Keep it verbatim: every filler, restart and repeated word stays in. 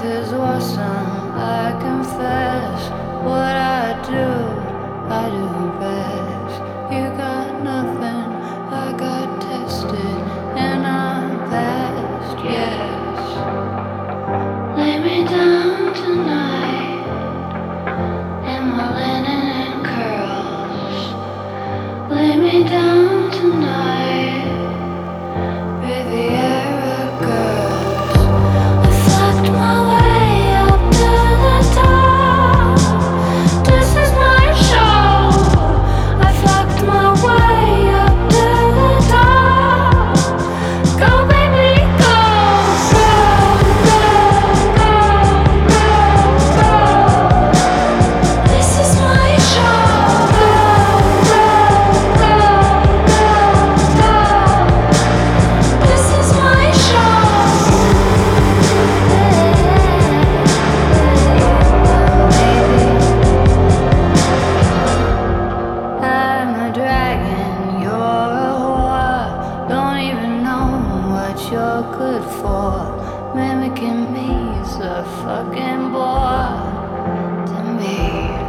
is awesome, I confess. What I do, I do best. You got nothing, I got tested, and I'm past, yes. Lay me down tonight in my linen and curls. Lay me down tonight, Riviera girls. I fucked my way up to the top. This is my show. I fucked my way up to the top. Go baby, go, go, go, go, go, go. This is my show. Go, go, go, go, go. This is my show. I'm a dragon, you're a whore. Don't even know what you're good for. Mimicking me's a fucking bore to me.